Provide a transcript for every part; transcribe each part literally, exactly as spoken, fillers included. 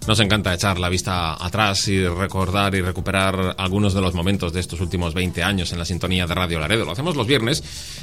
Nos encanta echar la vista atrás y recordar y recuperar algunos de los momentos de estos últimos veinte años en la sintonía de Radio Laredo. Lo hacemos los viernes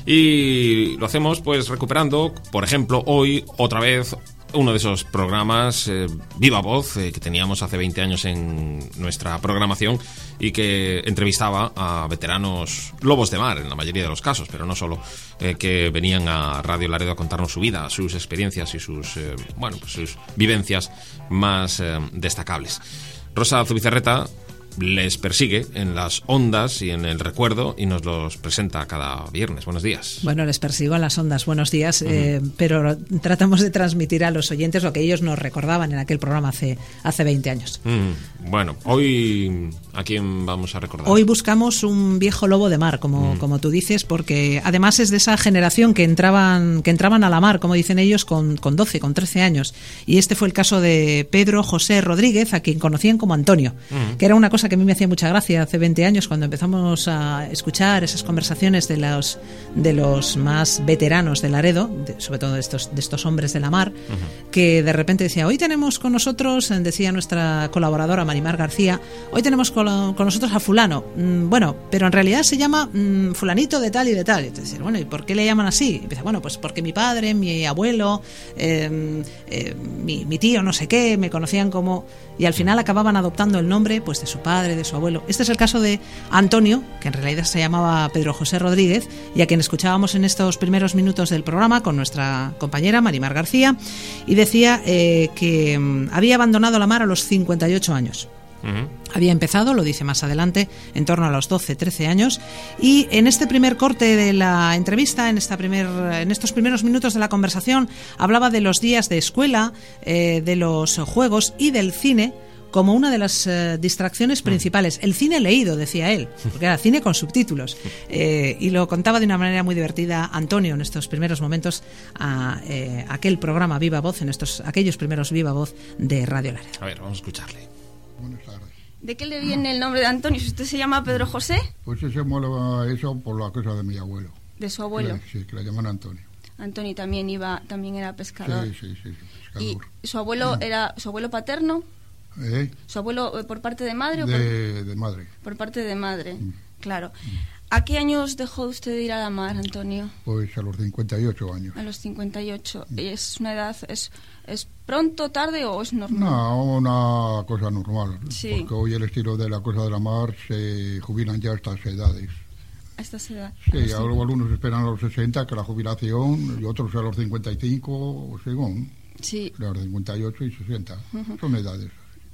y lo hacemos pues recuperando, por ejemplo, hoy otra vez uno de esos programas, eh, Viva Voz, eh, que teníamos hace veinte años en nuestra programación y que entrevistaba a veteranos lobos de mar, en la mayoría de los casos, pero no solo, eh, que venían a Radio Laredo a contarnos su vida, sus experiencias y sus, eh, bueno, pues sus vivencias más eh, destacables. Rosa Zubizarreta les persigue en las ondas y en el recuerdo y nos los presenta cada viernes. Buenos días. Bueno, les persigo en las ondas. Buenos días, uh-huh. eh, pero tratamos de transmitir a los oyentes lo que ellos nos recordaban en aquel programa hace, hace veinte años. Uh-huh. Bueno, hoy ¿a quién vamos a recordar? Hoy buscamos un viejo lobo de mar, como, uh-huh. como tú dices, porque además es de esa generación que entraban, que entraban a la mar, como dicen ellos, con, con doce, con trece años. Y este fue el caso de Pedro José Rodríguez, a quien conocían como Antonio, uh-huh. que era una cosa que a mí me hacía mucha gracia hace veinte años cuando empezamos a escuchar esas conversaciones de los de los más veteranos de Laredo, de, sobre todo de estos, de estos hombres de la mar, uh-huh. que de repente decía, hoy tenemos con nosotros, decía nuestra colaboradora Marimar García, hoy tenemos con, con nosotros a fulano, mm, bueno, pero en realidad se llama mm, fulanito de tal y de tal. Y entonces, bueno, ¿y por qué le llaman así? Y empieza, bueno, pues porque mi padre, mi abuelo, eh, eh, mi, mi tío, no sé qué, me conocían como... Y al final acababan adoptando el nombre pues de su padre, de su abuelo. Este es el caso de Antonio, que en realidad se llamaba Pedro José Rodríguez, y a quien escuchábamos en estos primeros minutos del programa con nuestra compañera Marimar García, y decía eh, que um, había abandonado la mar a los cincuenta y ocho años. Uh-huh. Había empezado, lo dice más adelante, en torno a los doce, trece años, y en este primer corte de la entrevista, en esta primer, en estos primeros minutos de la conversación, hablaba de los días de escuela, eh, de los juegos y del cine como una de las eh, distracciones principales. El cine leído, decía él, porque era cine con subtítulos. Eh, y lo contaba de una manera muy divertida Antonio en estos primeros momentos a eh, aquel programa Viva Voz, en estos aquellos primeros Viva Voz de Radio Laredo. A ver, vamos a escucharle. Buenas tardes. ¿De qué le viene el nombre de Antonio? ¿Si usted se llama Pedro José? Pues ese mola eso por la cosa de mi abuelo. ¿De su abuelo? Que le, sí, que le llaman Antonio. Antonio también iba, también era pescador. Sí, sí, sí, pescador. ¿Y su abuelo era su abuelo paterno? ¿Eh? ¿Su abuelo eh, por parte de madre o por, de, de madre? Por parte de madre, mm. claro. Mm. ¿A qué años dejó usted de ir a la mar, Antonio? Pues a los cincuenta y ocho años. A los cincuenta y ocho. Mm. ¿Es una edad, es, es pronto, tarde o es normal? No, una cosa normal. Sí. Porque hoy el estilo de la cosa de la mar se jubilan ya a estas edades. ¿A estas edades? Sí, ahora sí. Algunos esperan a los sesenta, que la jubilación, y otros a los cincuenta y cinco, según. Sí. A los cincuenta y ocho y sesenta. Uh-huh. Son edades.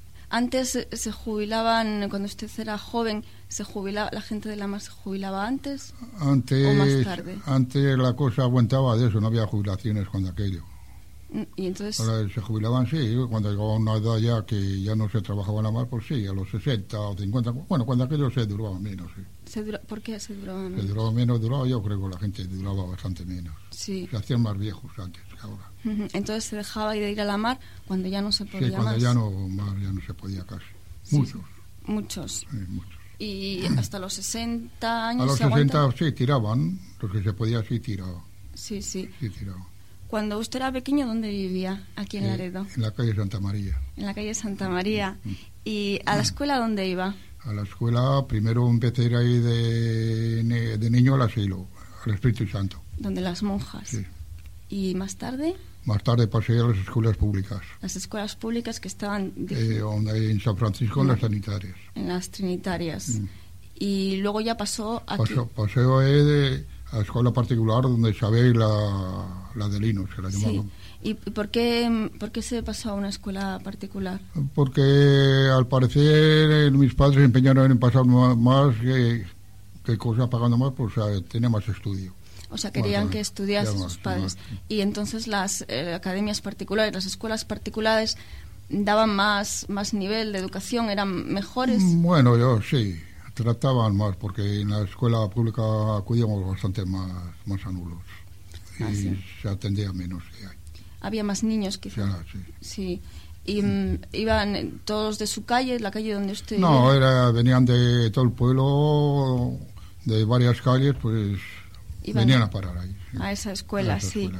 Antes se jubilaban, cuando usted era joven, se jubilaba, la gente de la mar se jubilaba antes antes o más tarde. Antes la cosa aguantaba de eso, no había jubilaciones cuando aquello. Y entonces ahora se jubilaban, sí, cuando llegaba una edad ya que ya no se trabajaba en la mar, pues sí, a los sesenta o cincuenta, bueno, cuando aquello se duraba menos, sí. Se dura, ¿Por qué se duraba menos? Se duraba menos, duraba, yo creo que la gente duraba bastante menos. Sí. Se hacían más viejos antes que ahora. Entonces se dejaba de ir a la mar cuando ya no se podía más. Sí, cuando más. ya no más, ya no se podía casi. Sí, muchos. Muchos. Sí, muchos. Y hasta los sesenta años. A los se sesenta aguanta... sí tiraban, los que se podía sí tiraban. Sí, sí. Sí tiraban. Cuando usted era pequeño, ¿dónde vivía? Aquí en eh, Laredo. En la calle Santa María. En la calle Santa María. Mm. ¿Y a la escuela dónde iba? A la escuela, primero empecé a ir ahí de, de niño al asilo, al Espíritu Santo. ¿Donde las monjas? Sí. ¿Y más tarde? Más tarde pasé a las escuelas públicas. Las escuelas públicas que estaban... Eh, donde en San Francisco, no, en las Trinitarias. En las Trinitarias. Mm. Y luego ya pasó a... Pasó, pasé de, a la escuela particular donde Isabel, la, la de Linos, se la llamaban. Sí. ¿Y por qué, por qué se pasó a una escuela particular? Porque al parecer mis padres se empeñaron en pasar más que, que cosas pagando más, pues o sea, tenía más estudio. O sea, querían más, que estudiasen más, sus padres. Más. Y entonces las eh, academias particulares, las escuelas particulares daban más, más nivel de educación, eran mejores. Bueno, yo sí, trataban más, porque en la escuela pública acudíamos bastante más, más anulos. Y ah, ¿sí? Se atendía menos que hay. Había más niños, quizás. Ya, sí. Sí. ¿Y mm, iban todos de su calle, la calle donde usted No, era, venían de todo el pueblo, de varias calles, pues iban venían a parar ahí. Sí. A esa escuela, a esa sí. Escuela, sí.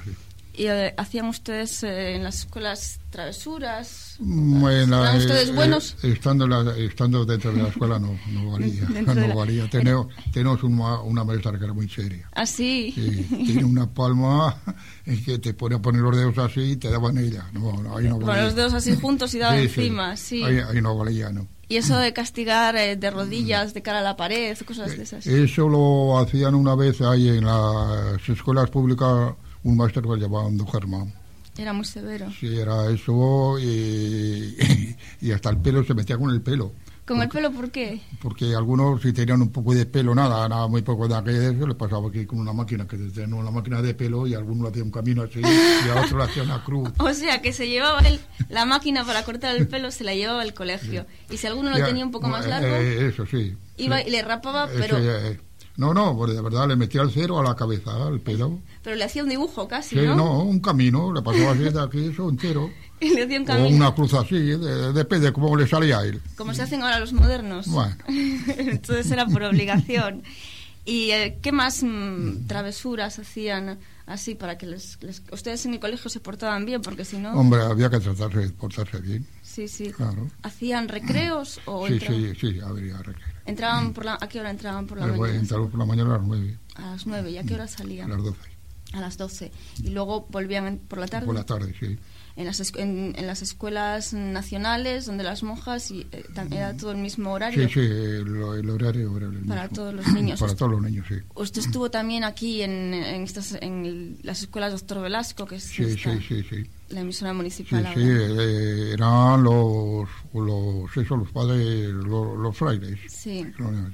¿Y eh, hacían ustedes eh, en las escuelas travesuras? Bueno, ¿Eran eh, ustedes buenos? Eh, estando, la, estando dentro de la escuela no, no valía. No la... valía. Tenemos, tenemos una, una maestra que era muy seria. ¿Ah, sí? Sí, tiene una palma en que te pone a poner los dedos así y te daban ella. No, no, ahí no valía. Con los dedos así juntos y daba sí, encima, sí. sí. Ahí, ahí no valía, no. ¿Y eso de castigar eh, de rodillas de cara a la pared, cosas de esas? Eso lo hacían una vez ahí en las escuelas públicas, un maestro que llamaban Don Germán. Era muy severo. Sí, era eso y, y hasta el pelo se metía con el pelo. ¿Con porque, el pelo por qué? Porque algunos si tenían un poco de pelo, nada, nada muy poco de aquello, le pasaba aquí con una máquina, que tenían una máquina de pelo y alguno le hacía un camino así y a otro le hacía una cruz. O sea, que se llevaba el, la máquina para cortar el pelo, se la llevaba al colegio. Sí. Y si alguno lo ya, tenía un poco más largo, eh, eso sí. Iba sí. y le rapaba, pero... Eso, eh, no, no, pues de verdad le metía el cero a la cabeza, al pelo. Pero le hacía un dibujo casi, sí, ¿no? no, un camino, le pasaba así de aquí, eso entero. Y le hacía un camino. O una cruz así, de, depende de cómo le salía a él. Como se hacen ahora los modernos. Bueno. Entonces era por obligación. ¿Y eh, qué más mmm, travesuras hacían así para que les, les... Ustedes en el colegio se portaban bien, porque si no... Hombre, había que tratarse de portarse bien. Sí, sí. Claro. ¿Hacían recreos o sí, entraban? sí, sí, habría recreos. ¿Entraban por la... ¿A qué hora entraban por la pues, mañana? Entraban por la mañana a las nueve. A las nueve. ¿Y a qué hora salían? A las doce. A las doce. ¿Y luego volvían por la tarde? Por la tarde, sí. En las, en, en las escuelas nacionales, donde las monjas, y, eh, era todo el mismo horario. Sí, sí, el, el horario era el mismo. Para todos los niños. Para todos los niños, sí. Usted estuvo también aquí en, en, estas, en el, las escuelas Doctor Velasco, que es sí, esta, sí, sí, sí. la emisora municipal. Sí, sí, eh, eran los, los, eso, los padres, los, los frailes. Sí.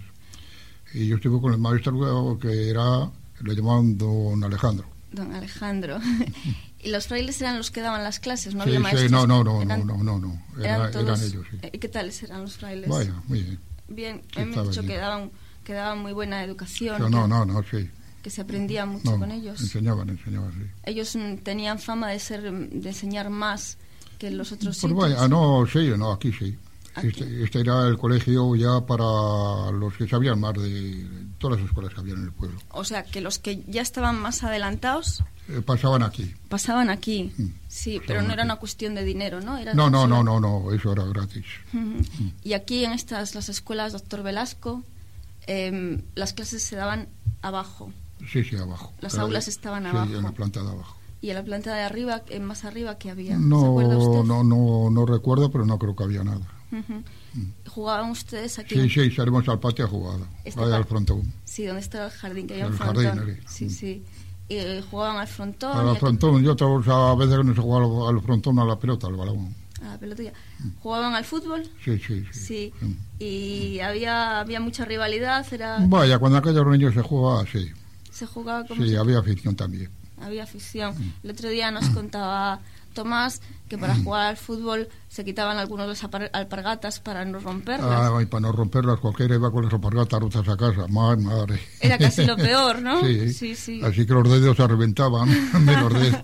Y yo estuve con el maestro que era, le llamaban Don Alejandro. Don Alejandro. ¿Y los frailes eran los que daban las clases? ¿No sí, había maestros? Sí, no, no, no, eran, no, no, no, Era, eran, todos, eran ellos, sí. ¿Y qué tales eran los frailes? Vaya, muy bien. Bien, me han dicho que daban, que daban muy buena educación. No, no, no, no, sí. Que se aprendía mucho no, con ellos. Enseñaban, enseñaban, sí. Ellos mm, tenían fama de ser, de enseñar más que los otros pues sitios. Vaya, no, sí, no, aquí sí. Aquí. Este, este era el colegio ya para los que sabían más de todas las escuelas que había en el pueblo. O sea, que los que ya estaban más adelantados... Eh, pasaban aquí. Pasaban aquí, mm. sí, pasaban pero no era aquí. una cuestión de dinero, ¿no? Era no, no, solo... no, no, no, eso era gratis. Uh-huh. Mm. Y aquí en estas, las escuelas Doctor Velasco, eh, las clases se daban abajo. Sí, sí, abajo. Las Pero, aulas estaban sí, abajo. Sí, en la planta de abajo. ¿Y en la planta de arriba, eh, más arriba, qué había? No, ¿Se acuerda usted? no, no, no recuerdo, pero no creo que había nada. Uh-huh. Mm. ¿Jugaban ustedes aquí? Sí, sí, salimos al patio a jugar, este ahí pa- al frontón. Sí, donde estaba el jardín, que había El un frontón. jardín, sí, sí. sí. Y eh, jugaban al frontón. Al aquí... frontón, yo otras a veces que no se jugaba al frontón, a la pelota, al balón. A la pelotilla. ¿Jugaban al fútbol? Sí, sí, sí. Sí. sí. Y había, había mucha rivalidad, era... Vaya, cuando aquellos niños se jugaba, sí. Se jugaba como... Sí, se... había afición también. Había afición. El otro día nos contaba Tomás que para jugar al fútbol se quitaban algunos las apar- alpargatas para no romperlas. Ah, y para no romperlas, cualquiera iba con las alpargatas rotas a casa. Madre, madre. Era casi lo peor, ¿no? Sí, sí, sí. Así que los dedos se reventaban de los dedos.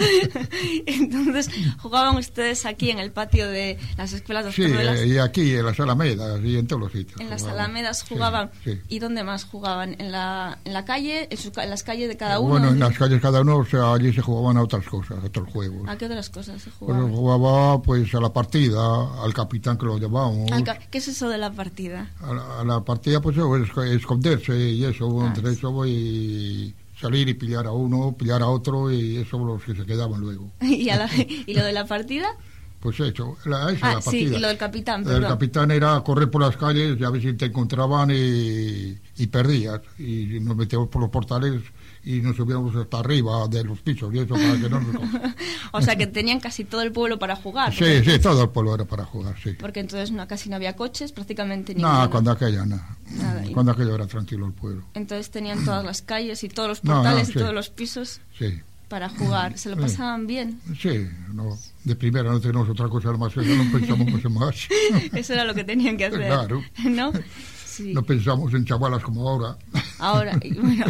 Entonces, ¿jugaban ustedes aquí en el patio de las escuelas de Sí, Velasco? y aquí en las alamedas y en todos los sitios. En las jugaban. alamedas jugaban. Sí, sí. ¿Y dónde más jugaban? ¿En la, en la calle? ¿En, su, en las calles de cada uno? Bueno, en las calles cada uno, o sea, allí se jugaban a otras cosas, a otros juegos. ¿A qué otras cosas se Pues jugaban? jugaba pues a la partida, al capitán que lo llamábamos. Al ca- ¿Qué es eso de la partida? A la, a la partida pues eso, es- esconderse y eso, Ah, entre sí. eso y salir y pillar a uno, pillar a otro y eso los que se quedaban luego. ¿Y, a la- ¿Y lo de la partida? Pues eso, la, esa Ah, la sí, partida. y lo del capitán, El perdón. capitán era correr por las calles y a ver si te encontraban y, y perdías. Y nos metíamos por los portales y nos subíamos hasta arriba de los pisos y eso para que no nos cojan. O sea, que tenían casi todo el pueblo para jugar. Sí, porque, sí, todo el pueblo era para jugar, sí. porque entonces no, casi no había coches, prácticamente No, ninguno. cuando aquella no. Nada, y- Cuando aquello era tranquilo el pueblo. Entonces tenían todas las calles y todos los No, no, portales sí. y todos los pisos Sí. para jugar. Se lo Sí. pasaban bien. Sí, no, de primera no tenemos otra cosa más, eso no pensamos en más. Eso era lo que tenían que hacer. Claro. ¿No? Sí. No pensamos en chavalas como ahora. Ahora, y bueno,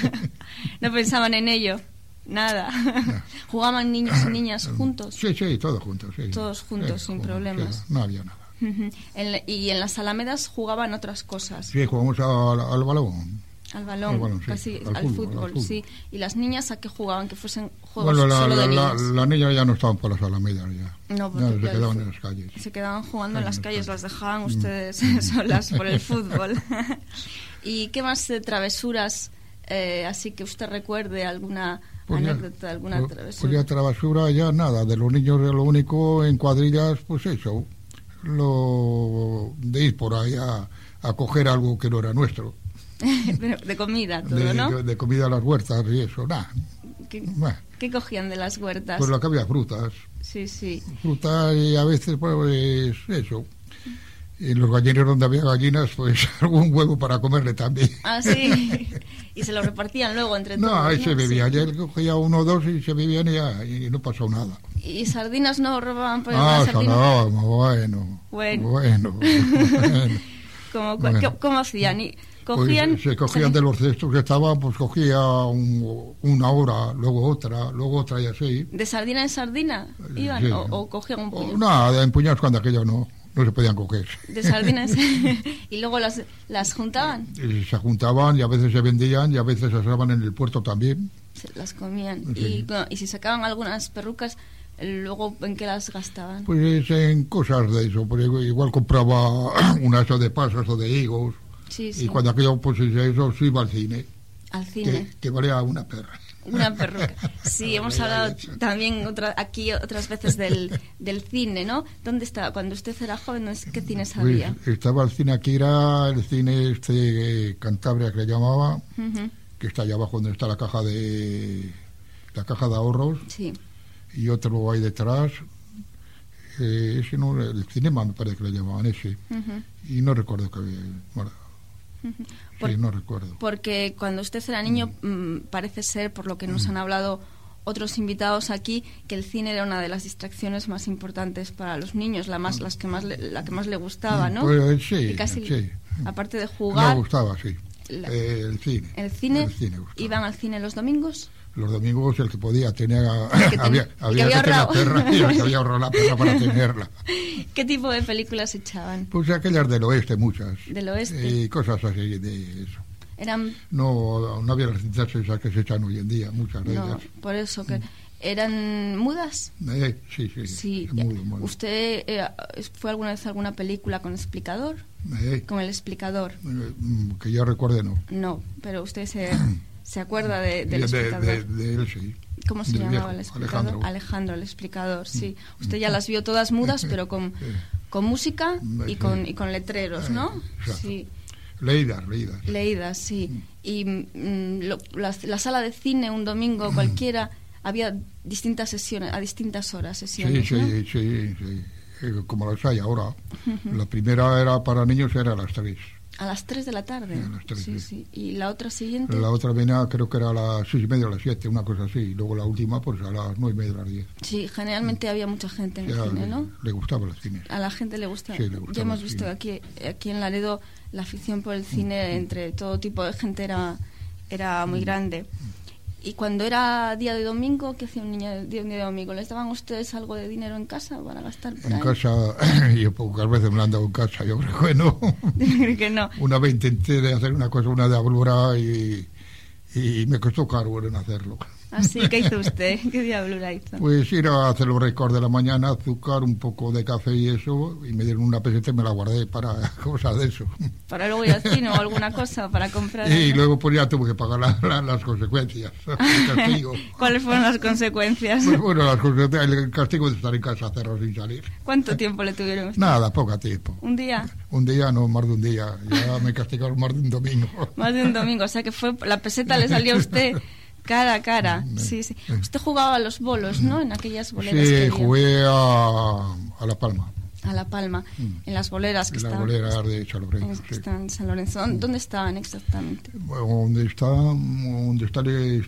no pensaban en ello. Nada. ¿Jugaban niños y niñas juntos? Sí, sí, todos juntos, sí. Todos juntos, sin jugamos, problemas. sí, no había nada. Ujú. En la- y en las alamedas jugaban otras cosas. Sí, jugamos al, al balón. Al balón, al balón, sí, casi al al, fútbol, fútbol, al fútbol. sí. ¿Y las niñas a qué jugaban? Que fuesen juegos Bueno, la, solo de la, la, niñas. las niñas ya no estaban por las alamedas, ya. No, Ya porque se claro, quedaban en las calles. Se quedaban jugando en En las las calles, calles. las dejaban Mm. ustedes solas por el fútbol. ¿Y qué más eh, travesuras, eh, así que usted recuerde alguna Pues ya- anécdota, alguna pues- travesura? Pues ya travesura, ya nada. De los niños, lo único en cuadrillas, pues eso. Lo de ir por ahí a, a coger algo que no era nuestro. Pero de comida, todo, de, ¿no? de, de comida a las huertas y eso, nada. ¿Qué, Bueno, qué cogían de las huertas? pues lo que había frutas. Sí, sí. Frutas y a veces, pues eso. Y en los gallineros donde había gallinas, pues algún huevo para comerle también. Ah, sí. Y se lo repartían luego entre No, todos. ahí se bebía. Sí. Ya él cogía uno o dos y se bebían y, ya, y no pasó nada. ¿Y sardinas no robaban por Ah, las sardinas? no, bueno. Bueno. Bueno. bueno. ¿Cómo, Bueno. ¿qué- ¿Cómo hacían? ¿Y Pues cogían? se cogían de los cestos que estaban, pues cogía un- una hora, luego otra, luego otra y así. ¿De sardina en sardina iban? Sí. ¿O, o cogían un O, puño? nada, de empuñados cuando aquello no, no se podían coger. De sardinas. Y luego las, las juntaban, Y se juntaban y a veces se vendían y a veces se asaban en el puerto también. se las comían. Sí. Y, bueno, y si sacaban algunas perrucas, luego ¿en qué las gastaban? Pues en cosas de eso, pues igual compraba una eso de pasas o de higos. Sí, sí. Y cuando aquello, pues eso se iba al cine, Al cine. que, que valía una perra. Una perruca. Sí, hemos hablado también otra, aquí otras veces del, del cine, ¿no? ¿Dónde estaba? Cuando usted era joven, ¿qué cines Pues había? estaba el cine aquí, era el cine este eh, Cantabria que le llamaba, Ujú. que está allá abajo donde está la caja de la caja de ahorros, Sí. y otro ahí detrás. Eh, ese no, el cinema me parece que le llamaban ese. Ujú. Y no recuerdo que bueno, Por- sí, no recuerdo. Porque cuando usted era niño, mm, parece ser, por lo que nos han hablado otros invitados aquí, que el cine era una de las distracciones más importantes para los niños, la más, las que más le, la que más le gustaba, ¿no? Pues sí, Y casi, sí. aparte de Me jugar, gustaba, sí. la- Eh, el cine. el cine, El cine gustaba. iban al cine los domingos. Los domingos el que podía tenía que ten- había, y que había había que tener ahorrado. perra y el que había ahorrado la perra para tenerla. ¿Qué tipo de películas echaban? Pues aquellas del oeste, muchas. Del oeste. Y cosas así de eso. Eran, No, no había las cintas esas que se echan hoy en día, muchas de no, ellas. por eso que eran mudas. Eh, sí, sí, Sí. muy, muy. ¿Usted eh, fue alguna vez a alguna película con explicador? Eh, Con el explicador. eh, mm, que yo recuerde, no. No, pero usted se, se acuerda de, del de, de, explicador. de, de él, sí. ¿Cómo se del llamaba viejo, el explicador? Alejandro. Alejandro, el explicador, sí. Usted ya las vio todas mudas, pero con, con música y Sí. con, y con letreros, ¿no? Exacto. Sí, Leídas, leídas. leídas, sí. Y mm, lo- la, la sala de cine un domingo cualquiera había distintas sesiones, a distintas horas Sí, sesiones, sí, ¿no? sí, sí. Eh, como las hay ahora. La primera era para niños, era a las tres. A las tres de la tarde. Sí, a las tres, sí, sí. sí. Y la otra siguiente, La otra venía, creo que era a las seis y media, a las siete, una cosa así. Y luego la última, pues a las nueve y media, a las diez. sí, generalmente había mucha gente en Ya, el cine, le, ¿no? le gustaban los cines. A la gente le gusta. Sí, le gustaba Ya hemos el visto cine. aquí, aquí en Laredo la afición por el cine entre todo tipo de gente era, era muy grande. Y cuando era día de domingo, ¿qué hacía un niño de día de domingo? ¿Les daban ustedes algo de dinero en casa para gastar por En ahí? casa, yo pocas veces me lo han dado en casa, yo creo que no. Creo que no. Una vez intenté de hacer una cosa, una de ablura, y, y me costó caro en hacerlo. Así, ¿qué hizo usted? ¿Qué diablura hizo? Pues ir a hacer los récords de la mañana, azúcar, un poco de café y eso, y me dieron una peseta y me la guardé para cosas de eso. ¿Para luego ir al cine o alguna cosa para comprar? Y algo? luego pues ya tuve que pagar la- la- las consecuencias, el castigo. ¿Cuáles fueron las consecuencias? Pues bueno, las consecuencias, el castigo de estar en casa cerrado sin salir. ¿Cuánto tiempo le tuvieron usted? Nada, poco tiempo. ¿Un día? Un día, no, más de un día. Ya me castigaron más de un domingo. Más de un domingo, o sea que fue la peseta le salió a usted cara a cara. Sí, sí. Usted jugaba a los bolos, ¿no? En aquellas boleras que Sí, había. jugué a, a La Palma, A La Palma, en las boleras que en la estaban, bolera de en, Chalobreno. que Sí. están en San Lorenzo. ¿Dónde, dónde estaban exactamente? Bueno, donde está, donde está el,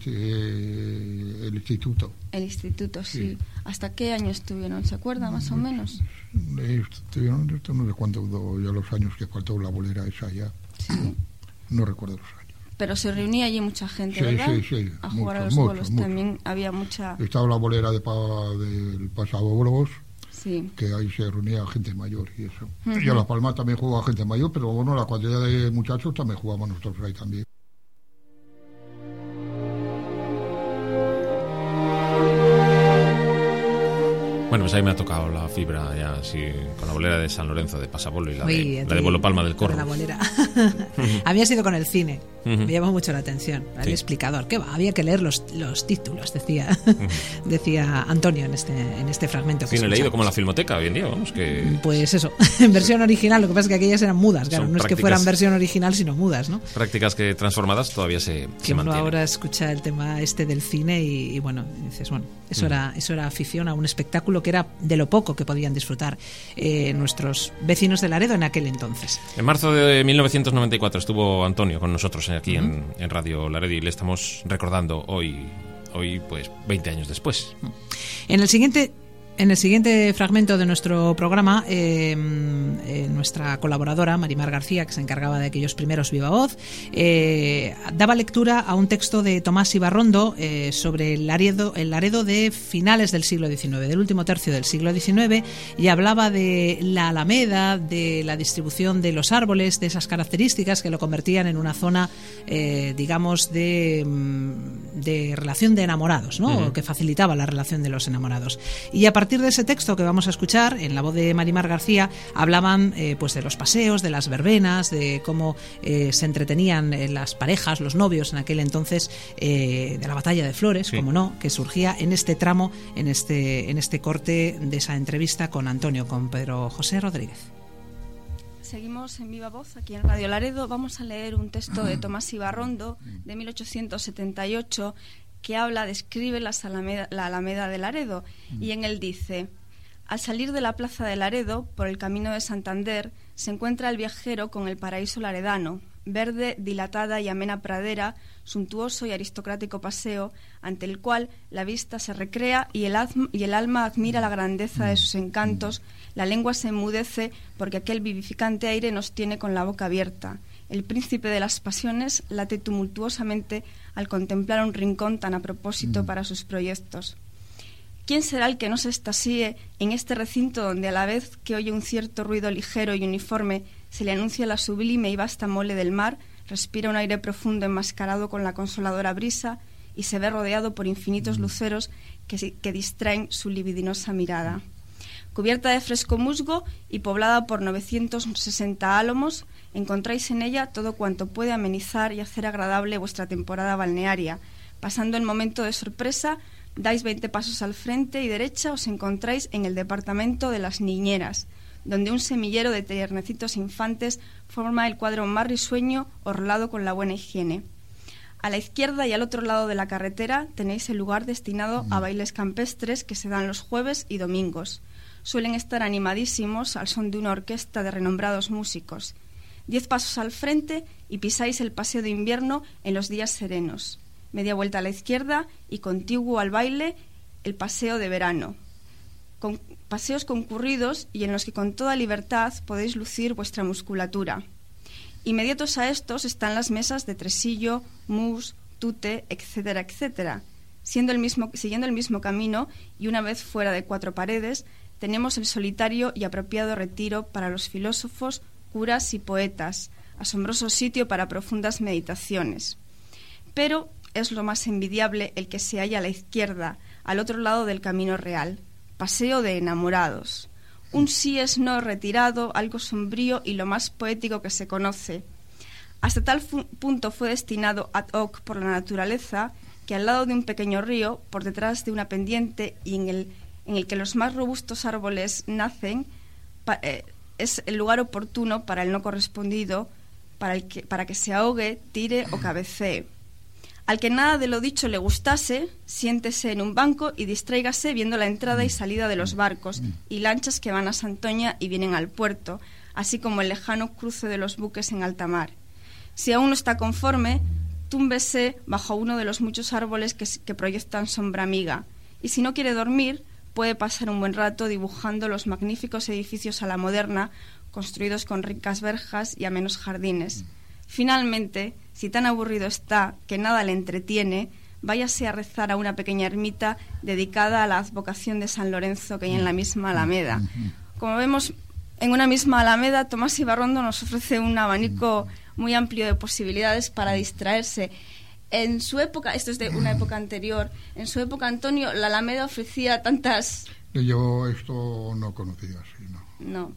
este, el instituto. El instituto, sí. Sí. ¿Hasta qué año estuvieron? ¿Se acuerda más o menos? Estuvieron, esto no sé cuánto duró ya los años que faltó la bolera esa ya. Sí. No recuerdo los años. Pero se reunía allí mucha gente, Sí, ¿verdad? sí, sí, A jugar a mucho, los mucho, bolos. mucho. También había mucha... Estaba la bolera de pa, del Pasabolos, Sí. que ahí se reunía gente mayor y eso. Ujú. Y a La Palma también jugaba gente mayor, pero bueno, la cuadrilla de muchachos también jugábamos nosotros ahí también. Pues ahí me ha tocado la fibra ya así, con la bolera de San Lorenzo de Pasapolo y la, Uy, de, la de Bolo Palma del Corro. La bolera. Había sido con el cine. Uh-huh. Me llamó mucho la atención. El sí. explicador. ¿Qué va? Había que leer los, los títulos, decía uh-huh. decía Antonio en este, en este fragmento. Que sí, no he leído como la Filmoteca hoy en día, vamos que... Pues eso, en versión original. Lo que pasa es que aquellas eran mudas, claro. Son no es que fueran versión original, sino mudas, ¿no? Prácticas que transformadas todavía se, se mantienen. Ahora escucha el tema este del cine y, y bueno, dices, bueno, eso, uh-huh. era, eso era afición a un espectáculo que era de lo poco que podían disfrutar eh, nuestros vecinos de Laredo en aquel entonces. En marzo de mil novecientos noventa y cuatro estuvo Antonio con nosotros aquí uh-huh. en, en Radio Laredo y le estamos recordando hoy, hoy pues veinte años después. En el siguiente... En el siguiente fragmento de nuestro programa, eh, eh, nuestra colaboradora, Marimar García, que se encargaba de aquellos primeros Viva Voz, eh, daba lectura a un texto de Tomás Ibarrondo eh, sobre el Laredo, el Laredo de finales del siglo diecinueve, del último tercio del siglo diecinueve, y hablaba de la Alameda, de la distribución de los árboles, de esas características que lo convertían en una zona, eh, digamos, de, de relación de enamorados, ¿no? Uh-huh. Que facilitaba la relación de los enamorados. Y a partir A partir de ese texto que vamos a escuchar, en la voz de Marimar García, hablaban eh, pues de los paseos, de las verbenas, de cómo eh, se entretenían eh, las parejas, los novios en aquel entonces, eh, de la batalla de Flores, sí. como no, que surgía en este tramo, en este, en este corte de esa entrevista con Antonio, con Pedro José Rodríguez. Seguimos en Viva Voz, aquí en Radio Laredo. Vamos a leer un texto de Tomás Ibarrondo, de mil ochocientos setenta y ocho, que habla, describe la Alameda, la Alameda de Laredo, y en él dice: al salir de la plaza de Laredo, por el camino de Santander, se encuentra el viajero con el paraíso laredano, verde, dilatada y amena pradera, suntuoso y aristocrático paseo, ante el cual la vista se recrea y el, azm, y el alma admira la grandeza de sus encantos, la lengua se enmudece porque aquel vivificante aire nos tiene con la boca abierta. El príncipe de las pasiones late tumultuosamente al contemplar un rincón tan a propósito mm. para sus proyectos. ¿Quién será el que no se extasíe en este recinto donde a la vez que oye un cierto ruido ligero y uniforme se le anuncia la sublime y vasta mole del mar, respira un aire profundo enmascarado con la consoladora brisa y se ve rodeado por infinitos luceros que, que distraen su libidinosa mirada? Cubierta de fresco musgo y poblada por novecientos sesenta álamos, encontráis en ella todo cuanto puede amenizar y hacer agradable vuestra temporada balnearia. Pasando el momento de sorpresa, dais veinte pasos al frente y derecha os encontráis en el departamento de las niñeras, donde un semillero de tiernecitos infantes forma el cuadro más risueño orlado con la buena higiene. A la izquierda y al otro lado de la carretera tenéis el lugar destinado a bailes campestres que se dan los jueves y domingos. Suelen estar animadísimos al son de una orquesta de renombrados músicos. Diez pasos al frente y pisáis el paseo de invierno en los días serenos. Media vuelta a la izquierda y contiguo al baile el paseo de verano. Con paseos concurridos y en los que con toda libertad podéis lucir vuestra musculatura. Inmediatos a estos están las mesas de tresillo, mus, tute, etcétera, etcétera. Siendo el mismo, siguiendo el mismo camino y una vez fuera de cuatro paredes, tenemos el solitario y apropiado retiro para los filósofos, curas y poetas, asombroso sitio para profundas meditaciones. Pero es lo más envidiable el que se halla a la izquierda, al otro lado del camino real, paseo de enamorados. Un sí es no retirado, algo sombrío y lo más poético que se conoce. Hasta tal fu- punto fue destinado ad hoc por la naturaleza que al lado de un pequeño río, por detrás de una pendiente y en el en el que los más robustos árboles nacen, pa, eh, es el lugar oportuno para el no correspondido, para, el que, para que se ahogue, tire o cabecee. Al que nada de lo dicho le gustase, siéntese en un banco y distráigase viendo la entrada y salida de los barcos y lanchas que van a Santoña y vienen al puerto, así como el lejano cruce de los buques en alta mar. Si aún no está conforme, túmbese bajo uno de los muchos árboles que, que proyectan sombra amiga, y si no quiere dormir, puede pasar un buen rato dibujando los magníficos edificios a la moderna, construidos con ricas verjas y amenos jardines. Finalmente, si tan aburrido está que nada le entretiene, váyase a rezar a una pequeña ermita dedicada a la advocación de San Lorenzo que hay en la misma Alameda. Como vemos, en una misma Alameda, Tomás Ibarrondo nos ofrece un abanico muy amplio de posibilidades para distraerse. En su época, esto es de una época anterior, en su época, Antonio, la Alameda ofrecía tantas Yo esto no conocía así, ¿no? No.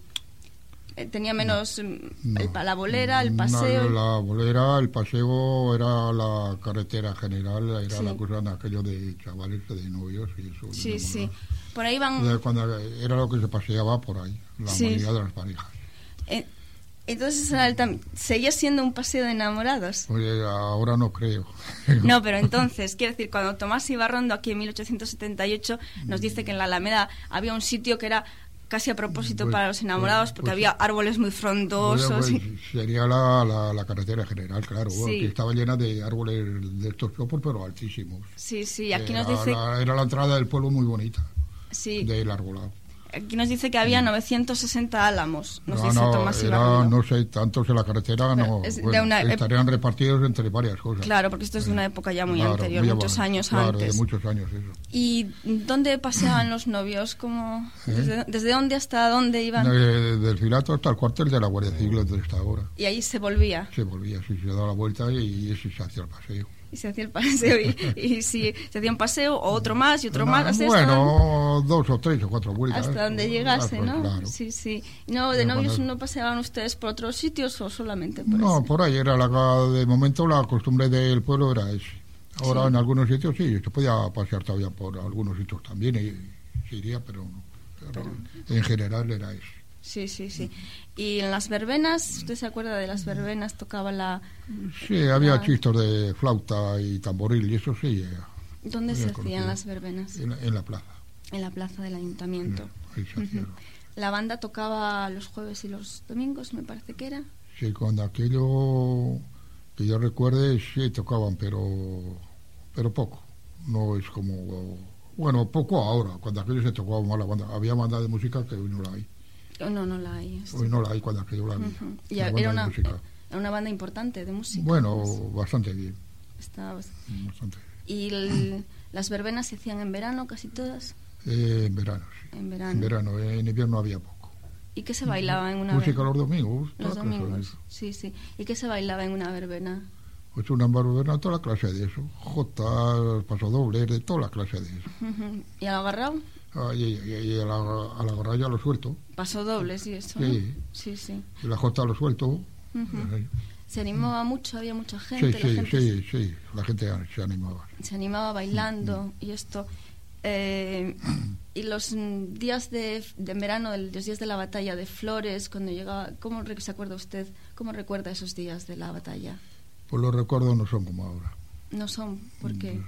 Eh, tenía menos no, el, la bolera, el paseo. No, la bolera, el paseo era la carretera general, era sí. la cosa de aquello de chavales, de novios y eso. Sí, sí. Por ahí van... Cuando era lo que se paseaba por ahí, la sí. mayoría de las parejas. Eh, entonces, era el tam... ¿seguía siendo un paseo de enamorados? Oye, ahora no creo. No, pero entonces, quiero decir, cuando Tomás Ibarrondo, aquí en mil ochocientos setenta y ocho, nos dice que en la Alameda había un sitio que era casi a propósito pues, para los enamorados, porque pues, había árboles muy frondosos. Pues, pues, y... Sería la, la, la carretera general, claro, sí. que estaba llena de árboles de estos chopos, pero altísimos. Sí, sí, aquí era, nos dice... La, era la entrada del pueblo muy bonita, sí. del arbolado. Aquí nos dice que había novecientos sesenta álamos, nos no, dice no, Tomás era, Ibarrondo. No sé, tantos en la carretera, no, es bueno, una, estarían repartidos entre varias cosas. Claro, porque esto es de una época ya muy claro, anterior, muy muchos abajo, años claro, antes. de muchos años, eso. ¿Y dónde paseaban los novios? ¿Cómo, ¿Eh? desde, ¿Desde dónde hasta dónde iban? De, del Filato hasta el cuartel de la Guardia Civil, donde está ahora. ¿Y ahí se volvía? Se volvía, sí, se daba la vuelta y, y se hacía el paseo. Y se hacía el paseo, y, y si se hacía un paseo, o otro más, y otro no, más. Así bueno, estaban, dos o tres o cuatro vueltas. Hasta donde llegase, hasta, ¿no? Claro. Sí, sí. No, ¿de Pero novios cuando... no paseaban ustedes por otros sitios o solamente por No, ese? por ahí era la, de momento la costumbre del pueblo era ese. Ahora sí. En algunos sitios sí, se podía pasear todavía por algunos sitios también, y, se iría, pero no. Pero pero... En general era eso. Sí, sí, sí. ¿Y en las verbenas, usted se acuerda de las verbenas? Tocaba la... Sí, había la... chistos de flauta y tamboril, y eso sí. ¿Dónde se hacían las verbenas? En la, en la plaza. En la plaza del ayuntamiento. Sí, ahí se hacía. La banda tocaba los jueves y los domingos, me parece que era. Sí, cuando aquello que yo recuerde, sí tocaban, pero, pero poco. No es como... Bueno, poco ahora, cuando aquello se tocaba más la banda. Había banda de música que hoy no la hay. No, no la hay. Hoy no la hay cuando aquello la había. Uh-huh. Y era una, era una banda importante de música. Bueno, pues, bastante bien. Estaba bastante bien. ¿Y el, las verbenas se hacían en verano casi todas? Eh, en verano, sí. En verano. En verano, eh, en invierno había poco. ¿Y qué se bailaba en una música verbena? Los domingos. Los domingos, sí, sí. ¿Y qué se bailaba en una verbena? Pues una verbena, toda la clase de eso. Jotas, pasodobles, de toda la clase de eso. Uh-huh. ¿Y al agarrado? Ah, y, y, y a la, a la gorra ya lo suelto. Paso dobles y eso, sí. ¿no? Sí, sí. Y la jota lo suelto. Uh-huh. ¿Se animaba mucho? ¿Había mucha gente? Sí, sí, la gente sí, se... sí, la gente se animaba. Se animaba bailando uh-huh. y esto. Eh, y los días de, de verano, los días de la batalla de Flores, cuando llegaba, ¿cómo se acuerda usted? ¿Cómo recuerda esos días de la batalla? Pues los recuerdos no son como ahora. No son, ¿por qué?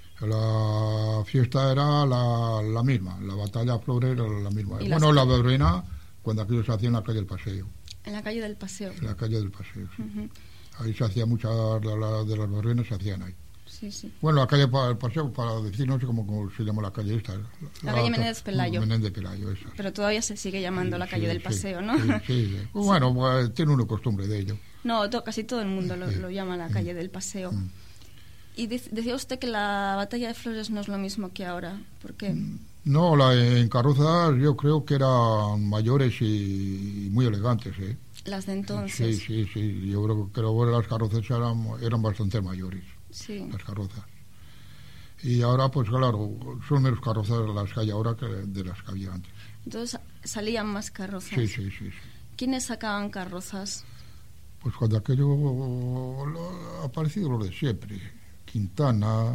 La fiesta era la, la misma, la batalla Flores era la misma. Bueno, las... la verbena, cuando aquello se hacía en la calle del Paseo. En la calle del Paseo. En la calle del Paseo, sí. Uh-huh. Ahí se hacía muchas de, la, de las verbenas, se hacían ahí. Sí, sí. Bueno, la calle del Paseo, para decir, no sé cómo, cómo se llama la calle esta. La, la calle Menéndez Pelayo. Menéndez Pelayo, esa. Pero todavía se sigue llamando sí, la calle sí, del Paseo, sí, ¿no? Sí, sí, sí. Bueno, pues, tiene uno costumbre de ello. No, to, casi todo el mundo lo, lo llama la calle del Paseo. Mm. Y de, decía usted que la batalla de Flores no es lo mismo que ahora. ¿Por qué? No, la, en carrozas yo creo que eran mayores y muy elegantes, ¿eh? Las de entonces. Sí, sí, sí. Yo creo que creo que las carrozas eran, eran bastante mayores. Sí. Las carrozas. Y ahora, pues claro, son menos carrozas las que hay ahora que de las que había antes. Entonces salían más carrozas. Sí, sí, sí. sí. ¿Quiénes sacaban carrozas? Pues cuando aquello lo, ha aparecido lo de siempre. Quintana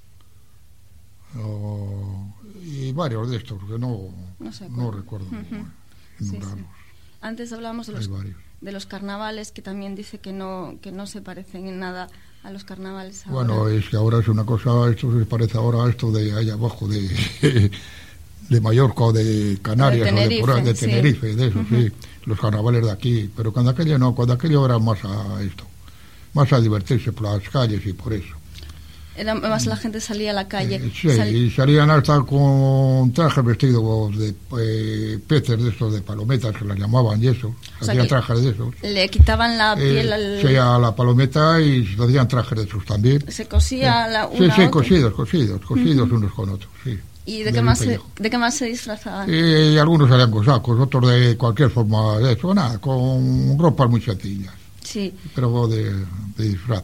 o, y varios de estos, que no, no, no recuerdo uh-huh. sí, sí. Antes hablábamos de los, de los carnavales, que también dice que no, que no se parecen en nada a los carnavales ahora. Bueno, es que ahora es una cosa, esto se parece ahora a esto de allá abajo, de, de Mallorca o de Canarias, de Tenerife, o de, por ahí, de Tenerife, sí. de eso, uh-huh. sí, los carnavales de aquí, pero cuando aquello no, cuando aquello era más a esto, más a divertirse por las calles y por eso. Era más la gente salía a la calle. Eh, sí, Sal... y salían hasta con trajes vestidos de eh, peces de estos, de palometas, que las llamaban y eso. O hacían trajes de esos. Le quitaban la piel eh, al... Sí, a la palometa y se hacían trajes de esos también. Se cosía eh, la una Sí, sí, otra. cosidos, cosidos, cosidos uh-huh. unos con otros, sí. ¿Y de qué, más se, de qué más se disfrazaban? Y algunos salían con sacos, otros de cualquier forma de eso, nada, con ropas muy sencillas. Sí. Pero de, de disfraces.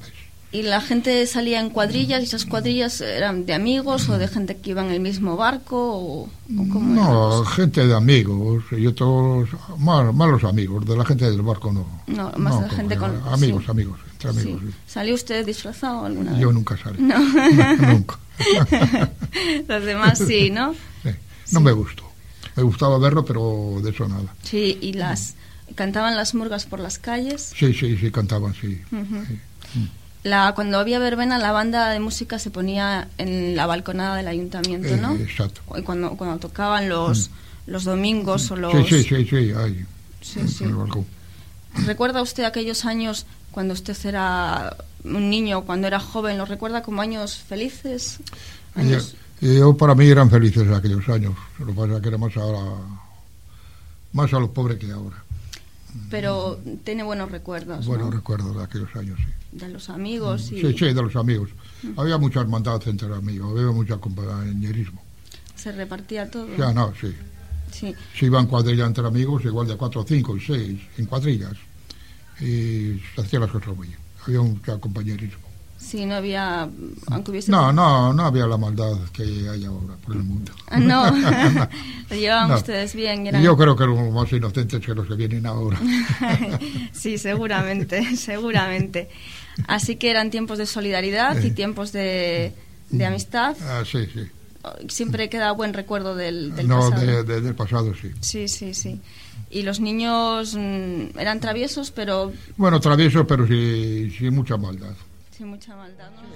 ¿Y la gente salía en cuadrillas y esas cuadrillas eran de amigos o de gente que iba en el mismo barco? ¿O, o cómo no, gente de amigos y otros, más, más los amigos, de la gente del barco no. No, más no, la gente con... Amigos, sí. amigos, entre amigos. Sí. Sí. ¿Salió usted disfrazado alguna vez? Yo nunca salí. No. Nunca. Los demás sí, ¿no? Sí. No sí. me gustó. Me gustaba verlo, pero de eso nada. Sí, y las... ¿Cantaban las murgas por las calles? Sí, sí, sí, cantaban, sí. Uh-huh. sí. La, cuando había verbena, la banda de música se ponía en la balconada del ayuntamiento, ¿no? Eh, exacto. Y cuando, cuando tocaban los, mm. los domingos o los... Sí, sí, sí, sí, ahí, sí, en sí. el balcón. ¿Recuerda usted aquellos años cuando usted era un niño, cuando era joven? ¿Los recuerda como años felices? Años... Yo, yo, para mí eran felices aquellos años. Lo que pasa es que era más ahora, más a los pobres que ahora. Pero tiene buenos recuerdos, Buenos ¿no? recuerdos de aquellos años, sí. De los amigos y... Sí, sí, de los amigos. Mm. Había mucha hermandad entre amigos, había mucho compañerismo. ¿Se repartía todo? Ya, no, sí. Sí. Se iban cuadrillas entre amigos, igual de cuatro, cinco y seis, en cuadrillas. Y se hacían las cosas muy bien. Había mucho compañerismo. Sí, no había... Aunque hubiese... No, no, no había la maldad que hay ahora por el mundo. Ah, no, lo llevaban no. ustedes bien. Eran... Yo creo que eran más inocentes que los que vienen ahora. Sí, seguramente, seguramente. Así que eran tiempos de solidaridad sí. y tiempos de, de amistad. Ah, sí, sí. Siempre queda buen recuerdo del, del no, pasado. No, de, de, del pasado, sí. Sí, sí, sí. Y los niños mmm, eran traviesos, pero... Bueno, traviesos, pero sí, sí mucha maldad. Sin mucha maldad, ¿no?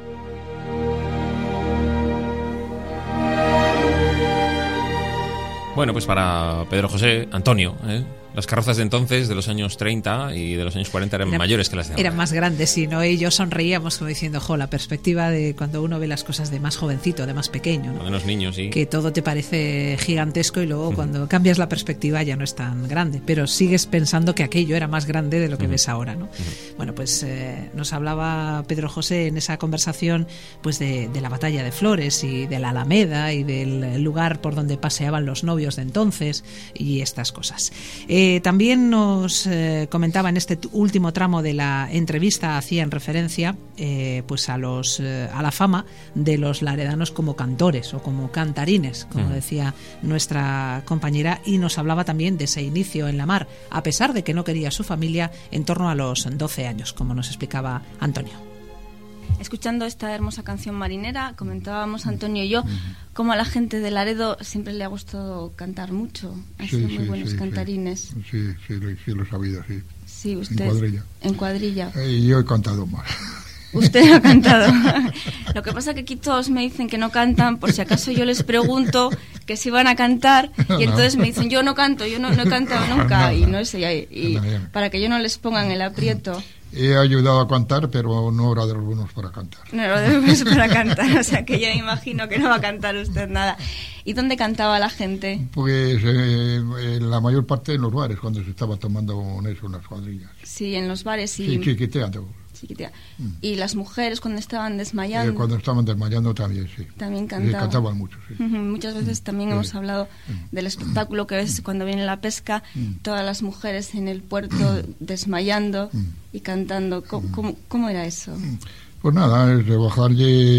Bueno, pues para Pedro José, Antonio, ¿eh? Las carrozas de entonces, de los años treinta y de los años cuarenta, eran Era, mayores que las de ahora. Eran más grandes, sí, ¿no? Y yo sonreíamos como diciendo, jo, la perspectiva de cuando uno ve las cosas de más jovencito, de más pequeño, ¿no? De los niños, sí. Que todo te parece gigantesco y luego uh-huh. cuando cambias la perspectiva ya no es tan grande, pero sigues pensando que aquello era más grande de lo que uh-huh. ves ahora, ¿no? Uh-huh. Bueno, pues eh, nos hablaba Pedro José en esa conversación pues de, de la batalla de Flores y de la Alameda y del lugar por donde paseaban los novios de entonces y estas cosas. Eh, también nos eh, comentaba en este último tramo de la entrevista, hacían referencia eh, pues a los eh, a la fama de los laredanos como cantores o como cantarines, como mm. decía nuestra compañera, y nos hablaba también de ese inicio en la mar, a pesar de que no quería su familia, en torno a los doce años, como nos explicaba Antonio. Escuchando esta hermosa canción marinera, comentábamos Antonio y yo cómo a la gente de Laredo siempre le ha gustado cantar mucho. Han sido sí, muy sí, buenos sí, cantarines. Sí, sí, sí, sí, lo he sabido, sí. Sí, usted. En cuadrilla. En cuadrilla. Eh, yo he cantado más. Usted ha cantado. Lo que pasa es que aquí todos me dicen que no cantan, por si acaso yo les pregunto que si van a cantar, y entonces me dicen, yo no canto, yo no, no he cantado nunca, y no sé, y, y para que yo no les pongan el aprieto. He ayudado a cantar, pero no era de los buenos para cantar. No era de los buenos para cantar, o sea que yo me imagino que no va a cantar usted nada. ¿Y dónde cantaba la gente? Pues eh, en la mayor parte en los bares, cuando se estaba tomando en eso, unas cuadrillas. Sí, en los bares y... Sí, chiquiteando. Chiquitea. Mm. ¿Y las mujeres cuando estaban desmayando? Eh, cuando estaban desmayando también, sí. También cantaban. Sí, cantaban mucho, sí. Uh-huh. Muchas veces también sí. hemos hablado mm. del espectáculo que es cuando viene la pesca, mm. todas las mujeres en el puerto desmayando mm. y cantando. ¿Cómo, cómo, cómo era eso? Pues nada, es de bajar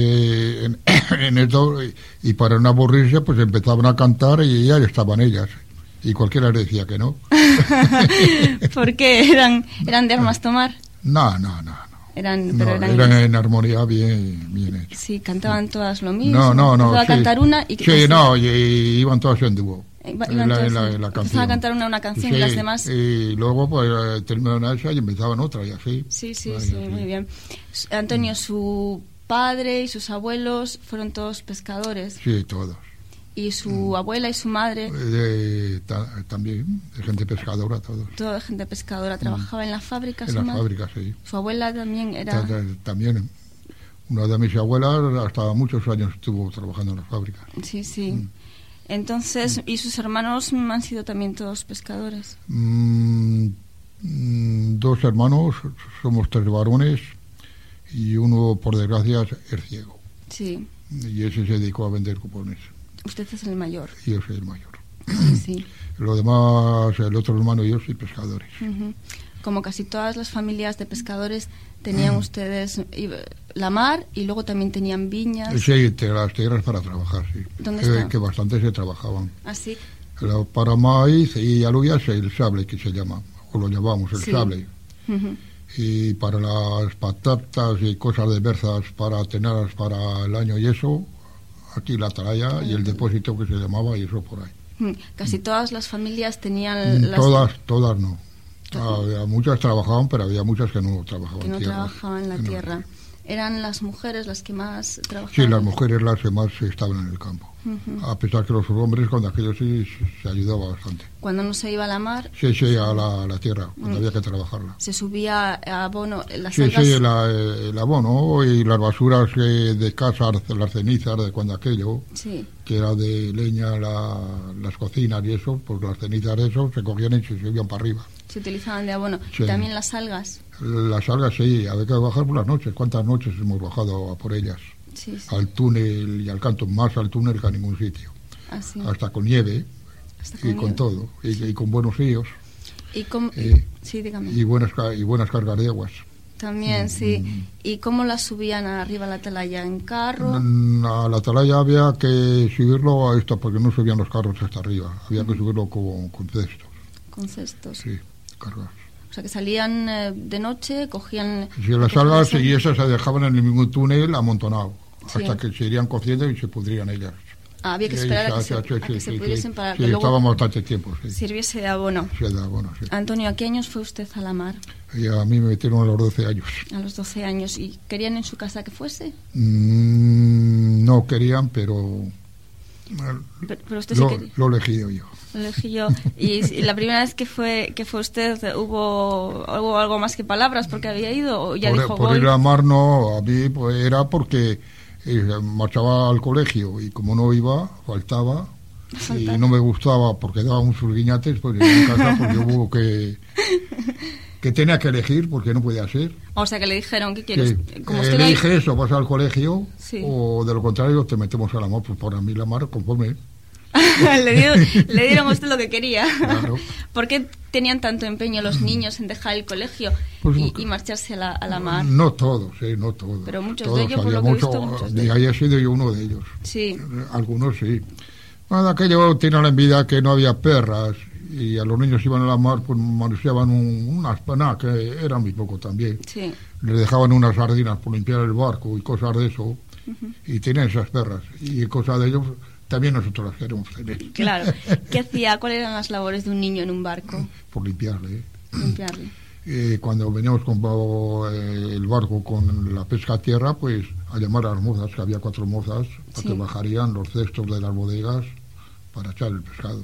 en, en esto y, y para no aburrirse pues empezaban a cantar y ya estaban ellas. Y cualquiera le decía que no. ¿Por qué? ¿Eran, eran de armas tomar? No, no, no. Eran, no, pero eran, eran en armonía bien, bien hechos. Sí, cantaban todas lo mismo. No, no, no. Empezaba sí. a cantar una y... Sí, no, y, y iban todas en dúo. Iban en la, todas, en la, en la empezaba a cantar una, una canción sí, y las demás... Y luego pues terminaban esa y empezaban otra y así. Sí, sí, Ay, sí, así. muy bien. Antonio, su padre y sus abuelos fueron todos pescadores. Sí, todos. ¿Y su mm. abuela y su madre? De, ta, también, de gente pescadora, todos. Toda gente pescadora. ¿Trabajaba mm. en la fábrica En su la madre? fábrica, sí. ¿Su abuela también era...? Ta, ta, también. Una de mis abuelas hasta muchos años estuvo trabajando en la fábrica. Sí, sí. Mm. Entonces, ¿y sus hermanos han sido también todos pescadores? Mm, dos hermanos, somos tres varones, y uno, por desgracia, es ciego. Sí. Y ese se dedicó a vender cupones. Usted es el mayor. Yo soy el mayor. Sí. Lo demás, el otro hermano y yo, sí, pescadores. Uh-huh. Como casi todas las familias de pescadores, tenían ustedes la mar y luego también tenían viñas. Sí, las tierras para trabajar, sí. ¿Dónde que, está? que bastante se trabajaban. ¿Ah, sí? Para maíz y alubias, el sable, que se llama, o lo llamamos, el sí. sable. Uh-huh. Y para las patatas y cosas de berzas, para tenerlas para el año y eso, aquí la atalaya y el depósito que se llamaba y eso por ahí. Casi todas las familias tenían... Las... Todas, todas no. Había muchas trabajaban, pero había muchas que no trabajaban que no tierras. trabajaban en la no. tierra. ¿Eran las mujeres las que más trabajaban? Sí, las mujeres las que más estaban en el campo. Uh-huh. A pesar que los hombres, cuando aquello sí se ayudaba bastante. ¿Cuando no se iba a la mar? Sí, sí, a la, a la tierra, cuando uh-huh. había que trabajarla. ¿Se subía a abono? Las sí, algas... sí, la, el abono y las basuras de casa, las cenizas de cuando aquello, sí. que era de leña, la, las cocinas y eso, pues las cenizas de eso se cogían y se subían para arriba. Se utilizaban de abono. Sí. ¿Y también las algas? Las algas, sí, había que bajar por las noches. ¿Cuántas noches hemos bajado a por ellas? Sí, sí. Al túnel y al canto, más al túnel que a ningún sitio. Ah, sí. Hasta con nieve Hasta y con con nieve. todo, y, y con buenos ríos. ¿Y cómo? Eh, sí, dígame. Y buenas, y buenas cargas de aguas. También, mm, sí. Mm. ¿Y cómo las subían arriba a la atalaya? ¿En carro? A la atalaya había que subirlo a esto, porque no subían los carros hasta arriba. Había mm. que subirlo con, con cestos. Con cestos. Sí, cargas. O sea, que salían eh, de noche, cogían... Sí, las algas y esas se dejaban en el mismo túnel amontonado, sí. hasta que se irían cociendo y se pudrían ellas. Ah, había que esperar a que se, a que se pudiesen para sí, que luego estábamos bastante tiempo, sí. sirviese de abono. Sí, de abono, sí. Antonio, ¿a qué años fue usted a la mar? Y a mí me metieron a los doce años. A los doce años. ¿Y querían en su casa que fuese? Mm, no querían, pero... Pero, pero usted lo, sí quería. Lo elegí yo. Lo elegí yo. Y, y la primera vez que fue que fue usted, ¿hubo, hubo algo más que palabras porque había ido? ¿O ya por, dijo, por voy? ir a la mar no, a mí pues, era porque eh, marchaba al colegio y como no iba, faltaba. Falta. Y no me gustaba porque daba muchos guiñates, pues en casa porque hubo que... que tenía que elegir porque no podía ser. O sea, que le dijeron, ¿qué quieres? Sí. Como usted elige hay... eso, vas al colegio, sí. O de lo contrario te metemos a la mar. Pues para mí la mar, conforme. le, dieron, le dieron a usted lo que quería. Claro. ¿Por qué tenían tanto empeño los niños en dejar el colegio pues, y, y marcharse a la, a la mar? No todos, eh, no todos. Pero muchos todos, de ellos, por lo que mucho, he visto, muchos de ellos. Haya sido yo uno de ellos. Sí. Algunos sí. Bueno, aquello tiene la envidia que no había perras y a los niños iban a la mar, pues manoseaban un, unas panas que eran muy poco también. Sí. Les dejaban unas sardinas por limpiar el barco y cosas de eso. Uh-huh. Y tienen esas perras. Y cosas de ellos también nosotros las queremos tener. Claro. ¿Qué hacía? ¿Cuáles eran las labores de un niño en un barco? Por limpiarle. ¿eh? Limpiarle. Eh, cuando veníamos con eh, el barco con la pesca a tierra, pues a llamar a las mozas, que había cuatro mozas, para sí. que bajarían los cestos de las bodegas para echar el pescado.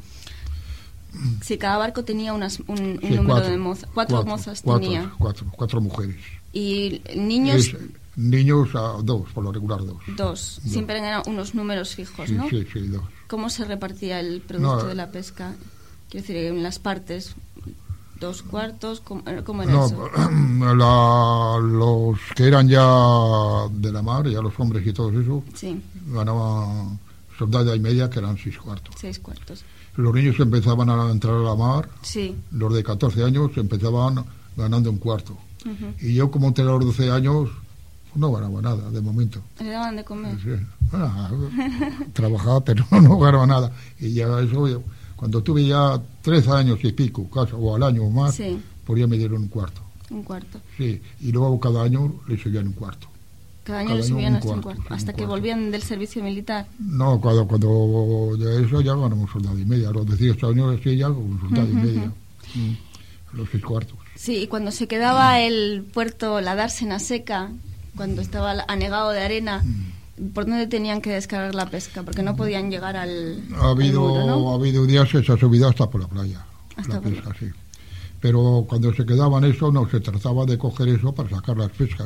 Sí, cada barco tenía unas, un, un sí, número cuatro, de mozas. Cuatro, cuatro mozas cuatro, tenía. Cuatro, cuatro mujeres. ¿Y niños? Es, niños a dos, por lo regular dos. Dos. dos. Siempre eran unos números fijos, sí, ¿no? Sí, sí, dos. ¿Cómo se repartía el producto no, de la pesca? Quiero decir, en las partes, dos cuartos, ¿cómo, cómo era no, eso? La, los que eran ya de la mar, ya los hombres y todo eso, sí. ganaban soldada y media, que eran seis cuartos. Seis cuartos. Los niños que empezaban a entrar a la mar, sí. los de catorce años empezaban ganando un cuarto. Uh-huh. Y yo, como tenía los doce años, no ganaba nada, de momento. ¿Le daban de comer? Sí. Bueno, trabajaba, pero no ganaba nada. Y ya eso, cuando tuve ya trece años y pico, casi, o al año o más, sí. por ya me dieron un cuarto. Un cuarto. Sí, y luego cada año le subían un cuarto. Cada año cada le subían hasta un cuarto, un cuarto hasta un que cuarto. Volvían del servicio militar. No, cuando, cuando de eso ya ganamos soldado y media. A los dieciocho años sí ya con soldado uh-huh. y media. Mm, los seis cuartos. Sí, y cuando se quedaba el puerto, la dársena seca, cuando estaba anegado de arena, mm. ¿por dónde tenían que descargar la pesca? Porque no podían llegar al. Ha habido, al muro, ¿no? ha habido días que se ha subido hasta por la playa. Hasta la por... pesca, sí. Pero cuando se quedaban eso, no se trataba de coger eso para sacar las pescas.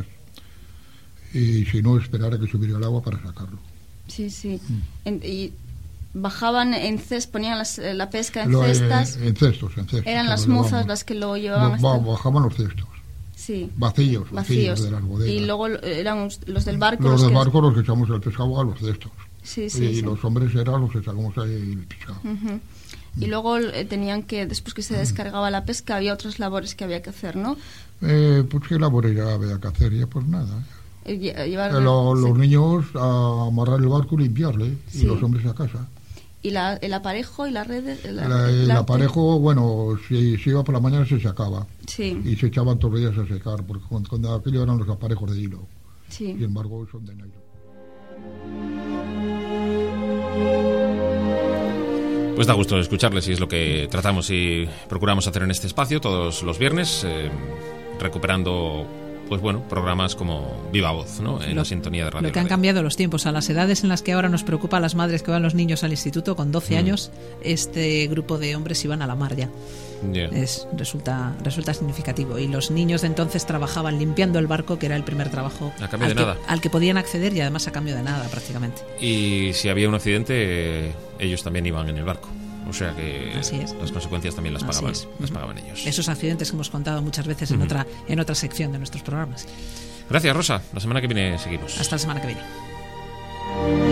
Y si no, esperar a que subiera el agua para sacarlo. Sí, sí. Mm. En, y bajaban en cestas, ponían las, la pesca en lo, cestas. En, en cestos, en cestos. Eran las mozas las que lo llevaban. No, hasta... Bajaban los cestos. Sí. Vacíos, vacíos, vacíos de las bodegas. Y luego eran los del barco. Los, los del que... barco los que echamos el pescado a los cestos. Sí, sí. Y sí. los hombres eran los que sacamos ahí el pescado. Uh-huh. Y luego eh, tenían que, después que se descargaba la pesca, había otras labores que había que hacer, ¿no? Eh, pues qué labores había que hacer, ya pues nada. Eh, llevar, eh, lo, sí. Los niños a amarrar el barco y limpiarle, Sí. y los hombres a casa. ¿Y la, el aparejo y las redes? La, La, el la, aparejo, bueno, si se iba por la mañana se sacaba. Sí. Y se echaban todos los días a secar, porque cuando, cuando aquello eran los aparejos de hilo. Sí. Sin embargo, son de nylon. Pues da gusto escucharles y es lo que tratamos y procuramos hacer en este espacio todos los viernes, eh, recuperando, pues bueno, programas como Viva Voz, ¿no? En lo, la sintonía de Radio Lo que han Radio. cambiado los tiempos, a las edades en las que ahora nos preocupa a las madres que van los niños al instituto con doce mm. años, este grupo de hombres iban a la mar ya. Yeah. Es, resulta, resulta significativo. Y los niños de entonces trabajaban limpiando el barco, que era el primer trabajo a cambio al, de que, nada. al que podían acceder y además a cambio de nada prácticamente. Y si había un accidente, eh, ellos también iban en el barco. O sea que Así es. las consecuencias también las pagaban, las pagaban ellos. Esos accidentes que hemos contado muchas veces en, uh-huh. otra, en otra sección de nuestros programas. Gracias, Rosa. La semana que viene seguimos. Hasta la semana que viene.